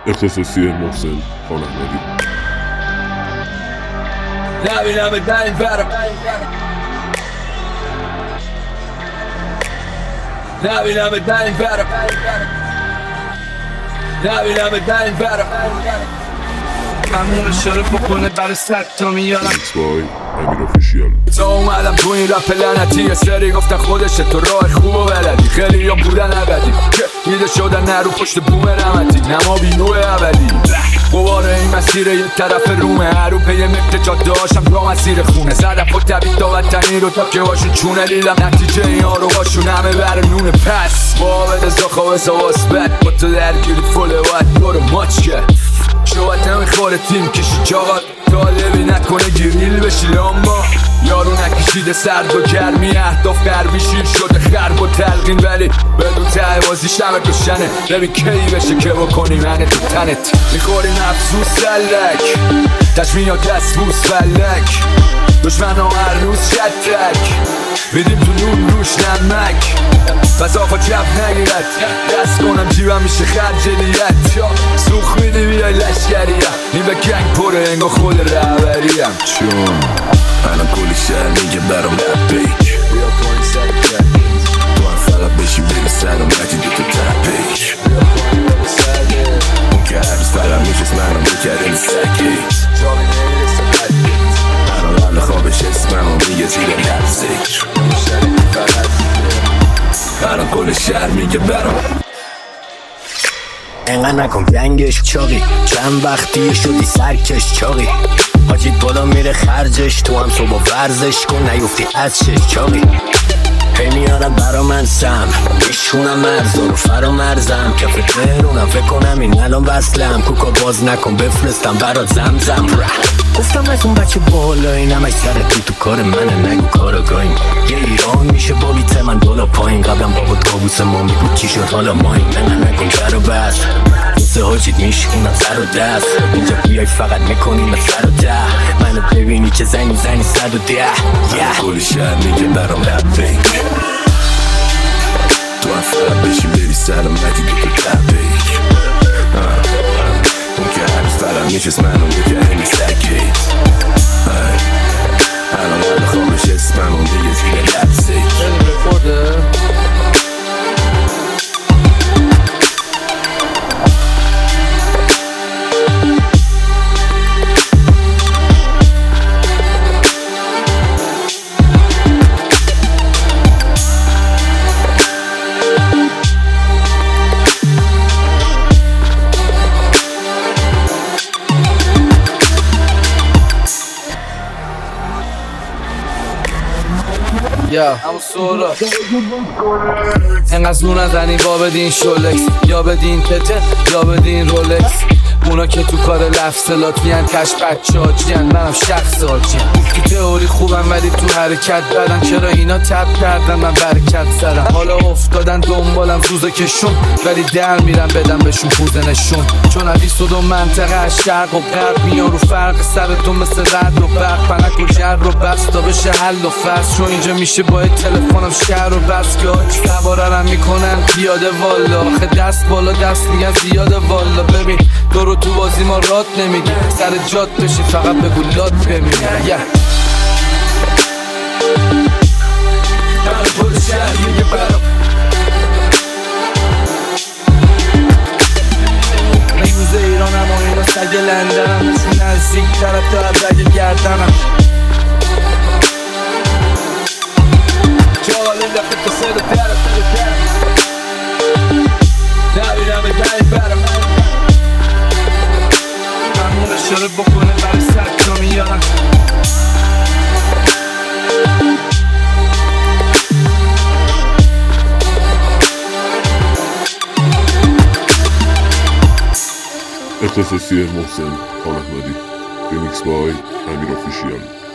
اختصاصی محسن خان احمدی. نبینم دنگ برم، نبینم دنگ برم، نبینم دنگ برم. ممنون شرف بکنه برای 100 تا میارم. میکس بای امیر افیشیال. تا اومدم تو این رپ لعنتی یه سری گفتن خودشه تو راه خوب و بلدی، خیلی یا بودن ابدی که دیده شدن نرو پشت بوم رحمتی، نما بینوه اولی قواره این مسیر یه طرف رومه، هرو پی مکت جاده هاشم را مسیر خونه زدم پا طبیع تا وطنی رو تا که هاشون چونه دیدم نتیجه این ها رو هاشون همه بر نونه پس بابد ازا خواه واسبت با تو درگیری فوله باید برو ماچ کرد شوات نمیخوره تیم کشی چاقات طالبی نکنه گریل بشی لامبا یارو نکشیده سرد و گرمی اهداف قربی شیر شده خرب و تلقین ولی بدون ته بازی شمه کشنه ببین کی بشه که بکنی منه تو تنت میخوری مفسوس سلک تشمیات دستبوس فلک دشمن ها هر روز شتک میدیم تو نون روش نمک پس آقا چپ نگیرد دست کنم جیبم میشه خرجلیت سوخ میدی بیای لشکریم این به گنگ پره انگا خود رهبریم چون الان کلی شهر میگه برام لپیک تو هم فقط بشی بری سلامتی دو تا تپیک اون که هر روز فقط میشست منو میکرد این سکیت الان قبل خوابش اسممو میگه زیر لبسیک الان کل شهر میگه برام انقدر نکن گنگش چاقی چند وقتی شدی سرکش چاقی حاجیت بالا میره خرجش تو هم صبح ورزش کن نیفتی از شش چاقی هی میارم برا من سم میشونم مرزا رو فرامرزم کف تهرونم فکر کنم این الان وصلم کوکا باز نکن بفرستم برات زمزم گفتم از اون بچه بالا اینم سر تو کار منه نگو کاراگاهیم یه ایران میشه با بیت من بالا پایین قبلم بابا کابوس ما میگو چی شد حالا ماین نه نکن در و بس دوسته حاجید میشونم سر و دست اینجا بیای فقط میکنیم سر و ده منو ببینی که زنی 110 کل شهر میگه برام لپیک تو هم فقط بشی بری سلامتی دو تا تپیک اون که هر روز فقط میشست منو میگه این سکیت الان قبل خوابش اسممو میگه زیر لبسیک یا همون سورا انقدر زور نزنی با بدین شولکس یا بدین تته یا بدین رولکس اونا که تو کار لفظلاتی هن کش بچه هاچی هن منم شخص هاچی تو تئوری خوبم ولی تو حرکت بدن چرا اینا تب کردن من برکت زدم حالا افتادن دنبالم روزه کشون ولی در میرم بدم بهشون پوزنشون چون هم 22 منطقه از شرق و غرب میان رو فرق سرتون مثل رد و برق پنک و جر و بس تا بشه حل و فصل چون اینجا میشه با تلفنم شهر و بس که هاچ سواررم میکنن پیاده والا آخه دست بالا دست میگن زیاده والا ببین دورو تو بازی ما رات نمیگی سر جات بشی فقط بگو لات بمیری برای پول شهر میگه برام ریوز ایرانم و اینا سگ لندنم مثل نزدیک طرف تا از رگ گردنم جالب دفت تا سر طرف نبیرم دنگ برم ممنون شده بکنه برای 100 تا میارم اختصاصی محسن خان احمدی. میکس بای امیر افیشیال.